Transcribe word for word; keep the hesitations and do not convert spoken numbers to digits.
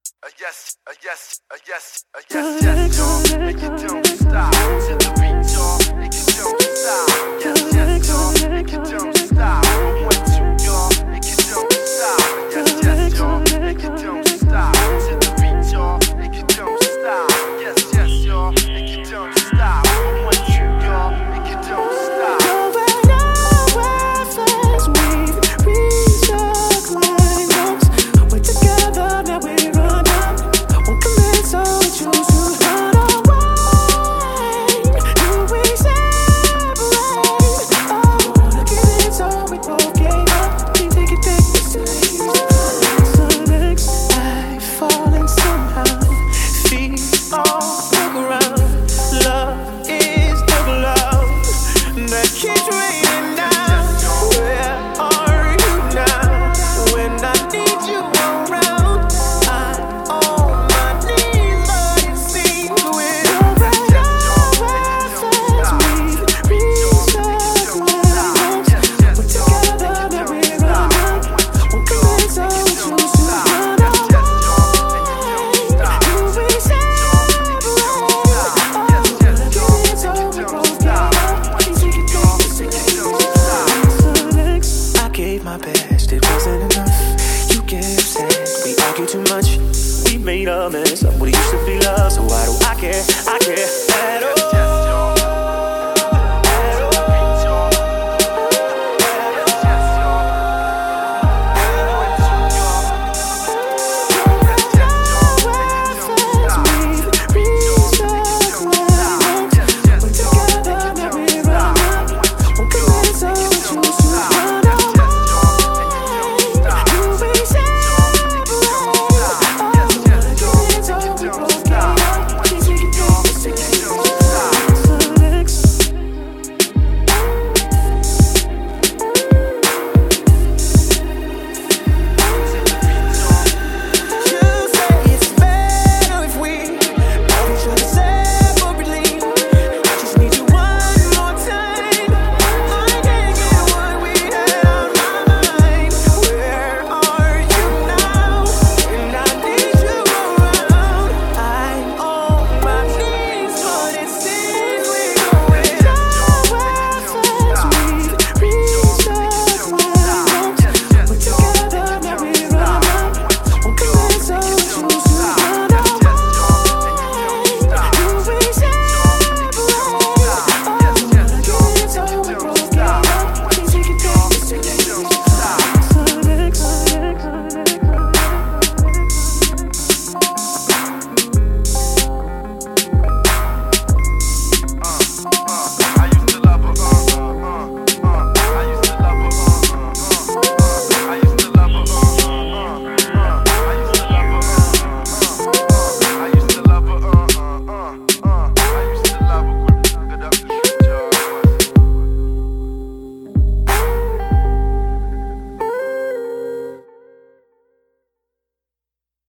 Uh, yes, uh, yes, uh, yes, uh, yes, yes, y'all. Make it don't stop to the beat, y'all. Make it don't stop. Yes, yes, y'all. Make it don't stop. From one, two, y'all. Make it don't stop. Yes, yes, y'all. Make it don't stop to the beat, y'all. Make it don't stop. Yes, yes, y'all. Make it don't stop. From one, two, y'all. Make it don't stop. My best, it wasn't enough. You get upset, we argue too much. We made a mess of what it used to be love. So why do I care? I care.